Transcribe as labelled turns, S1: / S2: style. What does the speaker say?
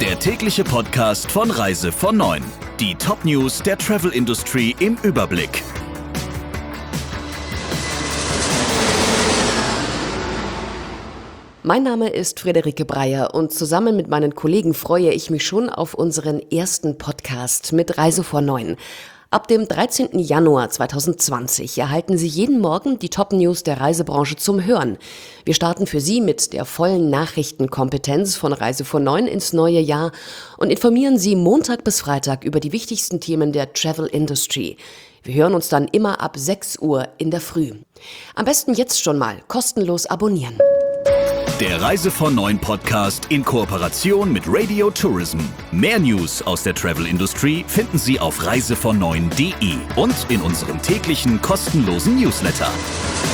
S1: Der tägliche Podcast von Reise von 9. Die Top-News der Travel Industry im Überblick.
S2: Mein Name ist Friederike Breyer und zusammen mit meinen Kollegen freue ich mich schon auf unseren ersten Podcast mit Reise von 9. Ab dem 13. Januar 2020 erhalten Sie jeden Morgen die Top-News der Reisebranche zum Hören. Wir starten für Sie mit der vollen Nachrichtenkompetenz von Reise von 9 ins neue Jahr und informieren Sie Montag bis Freitag über die wichtigsten Themen der Travel Industry. Wir hören uns dann immer ab 6 Uhr in der Früh. Am besten jetzt schon mal kostenlos abonnieren.
S1: Der Reise von 9 Podcast in Kooperation mit Radio Tourism. Mehr News aus der Travel Industry finden Sie auf reisevon9.de und in unserem täglichen kostenlosen Newsletter.